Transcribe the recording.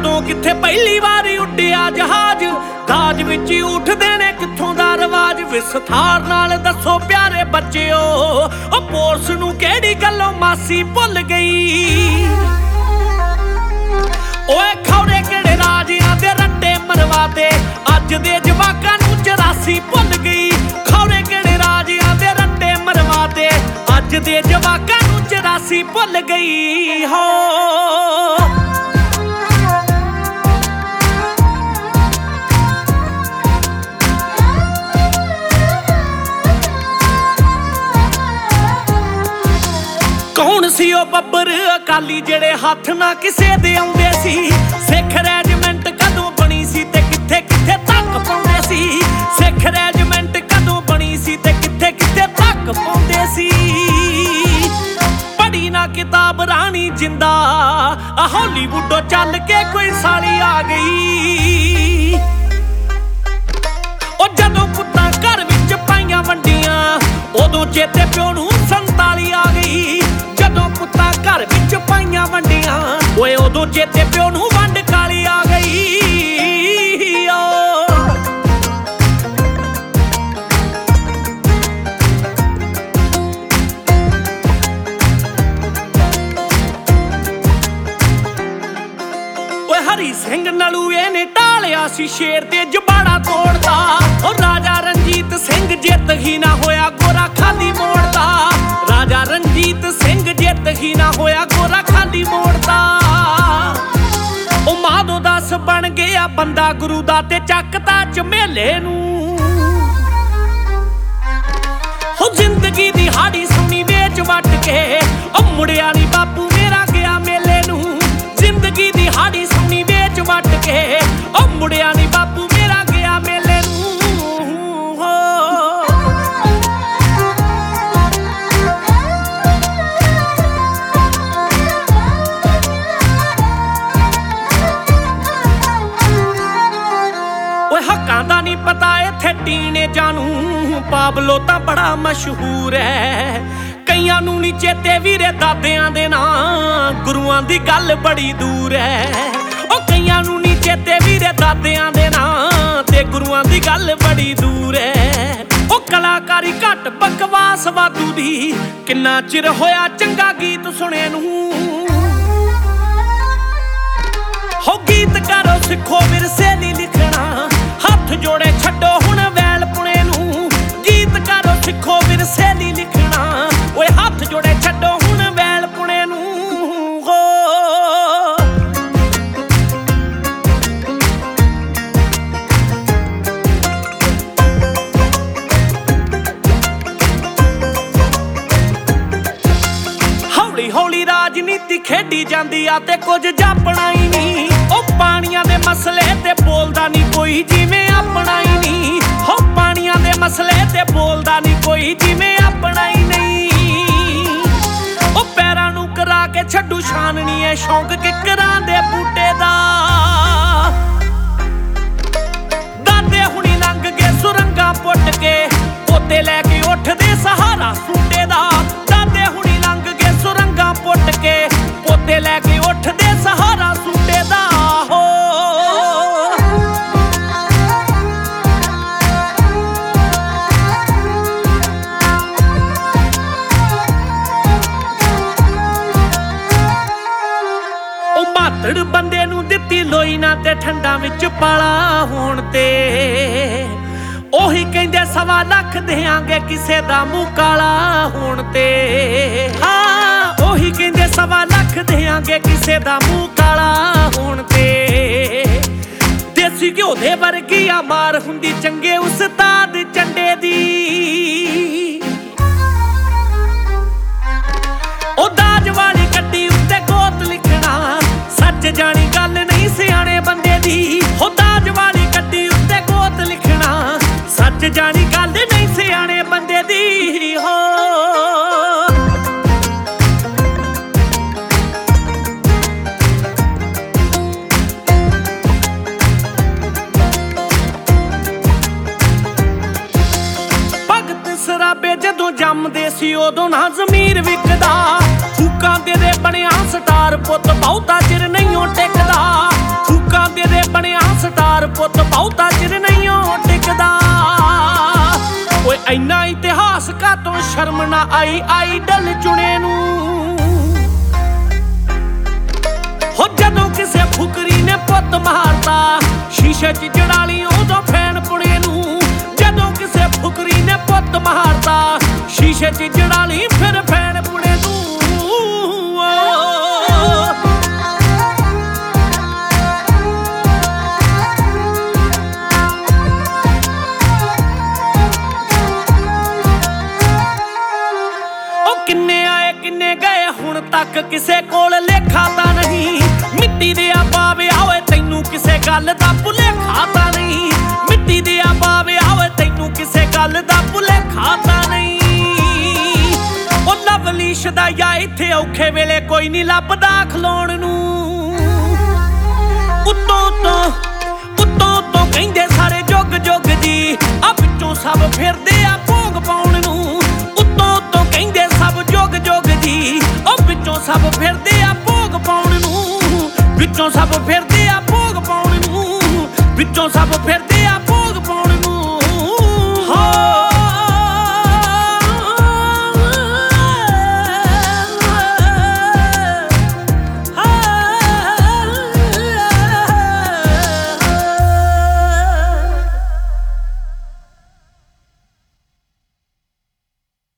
कदों किथे पहली वारी उड्डिया जहाज, दाज विच उठदे ने कित्थों दा रवाज। विस्तार नाल दसो प्यारे बच्चिओ, ओ पोरस नूं किहड़ी गल्लों मासी भुल गई। ओए खौरे किहड़े राजियां दे रट्टे मरवाते, अज दे जवाकां नूं 84 भुल गई। खौरे किहड़े राजियां दे रट्टे मरवाते, अज दे जवाकां नूं 84 भुल गई हो। कौन सी ओ बब्बर अकाली जेड़े हथ ना किसे दे आउंदे सी। सिख रैजीमेंट कदों बनी सी ते किथे किथे तक पाउंदे सी। सिख रैजीमेंट कदों बनी सी ते किथे किथे तक पाउंदे सी। पढ़ी ना किताब रानी जिंदा, हॉलीवुडों चल के कोई साली आ गई। ओ जदों पुत्तां घर विच पाइयां वंडियां, उदों चेते प्यो नूं 47 आ गई। जदों पुत्तां घर विच पाइयां वंडियां, ओए उदों चेते प्यो नूं वंड काली आ गई। हरी सिंह नलूए ने टालिया सी शेर ते जबाड़ा तोड़दा। और राजा रणजीत सिंह जित ही ना होया गोरा खाली मोड़दा। राजा रणजीत सिंह जित ही ना होया गोरा खाली मोड़दा। ओ माधो दास बन गया बंदा गुरु दा ते चकता झमेले नूं। हो जिंदगी दी हाड़ी सुनी वेच वट के, ओ मुड़िया नी बापू मेरा गया मेले नूं। जिंदगी दी हाड़ी सुनी वेच वट के, ओ मुड़िया नी बापू मेरा गया मेले नूं हो। ओए हक्कां दा नी पता इत्थे टीने जानू, पाबलो तां बड़ा मशहूर है। कईयां नूं नी चेते वीरे दादियां दे नां, गुरुआं दी गल बड़ी दूर है। ओ कईयां नूं नी चेते वीरे दादियां दे नां, ते गुरुआं दी गल बड़ी दूर है। ओ कलाकारी घट बकवास वाधू दी, किन्ना चिर होया चंगा गीत सुणे नूं। हो गीत करो सिखो विरसे दी लिखना, हथ जोड़े छड्डो हुण वैल पुणे नूं। गीत करो सिखो विरसे दी लिखना, ओए हथ जोड़े छड्डो हुण वैल पुणे नूं हो। हौली हौली राजनीति खेडी जांदी आ ते कुछ जापना ही नहीं। ओ पानियां दे मसले ते बोलदा नहीं कोई जिवें अपना ही नहीं। हो पानियां दे मसले ते बोलदा नहीं कोई जिवें अपना ही नहीं। ओ पैरां नूं करा के छड्डू छाननी है शौक किकरां दे बूटे दा। दादे हुणी लंघ गए सुरंगां पुट के, पोते लैके उठदे सहारा सूटे दा। दादे हुणी लंघ गए सुरंगां पुट के, पोते लैके उठदे सहारा सूटे दा हो। मातड़ बंदे नूं दित्ती लोई ना ते ठंडा विच पाला होण ते, ओही कहंदे 1.25 लाख देंगे किसे दा मूंह काला होण ते। हाँ ओही कहंदे 1.25 लाख देंगे किसे दा मूंह काला होण ते। देसी घ्यो दे वर्गी आ मार हुंदी चंगे उस्ताद चंडे दी। ओ दाज वाली गड्डी उत्ते गोत लिखना, सच जानी गल नहीं सियाणे बंदे दी। हो दाज वाली गड्डी उत्ते गोत लिखना, सच जानी गल नहीं सियाणे बंदे दी हो। भगत सराबे जदों जमदे सी उदों ना ज़मीर विकदा। फूकां दे बनिया स्टार पुत बहुता चिर नहीं टेकदा। ਬਹੁਤਾ ਚਿਰ ਨਹੀਂ ਉਹ ਟਿਕਦਾ। ਓਏ ਇੰਨਾ ਇਤਿਹਾਸ ਕਾਤੋਂ ਸ਼ਰਮ ਨਾ ਆਈ ਆਈਡਲ ਚੁਣੇ ਨੂੰ। ਹੋ ਜਦੋਂ ਕਿਸੇ ਫੁਕਰੀ ਨੇ ਪੁੱਤ ਮਾਰਤਾ ਸ਼ੀਸ਼ੇ 'ਚ ਜੜਾਲੀ ਉਦੋਂ ਫੈਨ ਪੁਣੇ ਨੂੰ। ਜਦੋਂ ਕਿਸੇ ਫੁਕਰੀ ਨੇ ਪੁੱਤ ਮਾਰਤਾ ਸ਼ੀਸ਼ੇ 'ਚ ਜੜਾਲੀ ਫਿਰ ਫੈਨ ਪੁਣੇ ਨੂੰ। ਕਿੰਨੇ ਆਏ ਕਿੰਨੇ ਗਏ ਹੁਣ ਤੱਕ ਕਿਸੇ ਕੋਲ ਲੇਖਾ ਤਾਂ ਨਹੀਂ। ਮਿੱਟੀ ਦੇ ਆ ਪਾਵੇ ਓਏ ਤੈਨੂੰ ਕਿਸੇ ਗੱਲ ਦਾ ਭੁਲੇਖਾ ਤਾਂ ਨਹੀਂ। ਮਿੱਟੀ ਦੇ ਆ ਪਾਵੇ ਓਏ ਤੈਨੂੰ ਕਿਸੇ ਗੱਲ ਦਾ ਭੁਲੇਖਾ ਤਾਂ ਨਹੀਂ। ਉਹ ਲਵਲੀ ਸ਼ਦਾਇਆ ਇੱਥੇ ਔਖੇ ਵੇਲੇ ਕੋਈ ਨਹੀਂ ਲੱਭਦਾ ਖਲੋਣ ਨੂੰ। ਉੱਤੋਂ ਕਹਿੰਦੇ ਸਾਰੇ ਜੁਗ ਜੁਗ ਜੀ ਆ ਵਿੱਚੋਂ ਸਭ ਫਿਰਦੇ ਆ ਭੋਗ ਪਾਉਣ ਨੂੰ। ਉੱਤੋਂ ਕਹਿੰਦੇ ਸਭ ਜੁਗ ਜੁਗ ਜੀ ਉਹ ਵਿੱਚੋਂ ਸਭ ਫਿਰਦੇ ਆ ਭੋਗ ਪਾਉਣ ਨੂੰ। ਵਿੱਚੋਂ ਸਭ ਫਿਰਦੇ ਆ ਭੋਗ ਪਾਉਣ ਨੂੰ। ਵਿੱਚੋਂ ਸਭ ਫਿਰ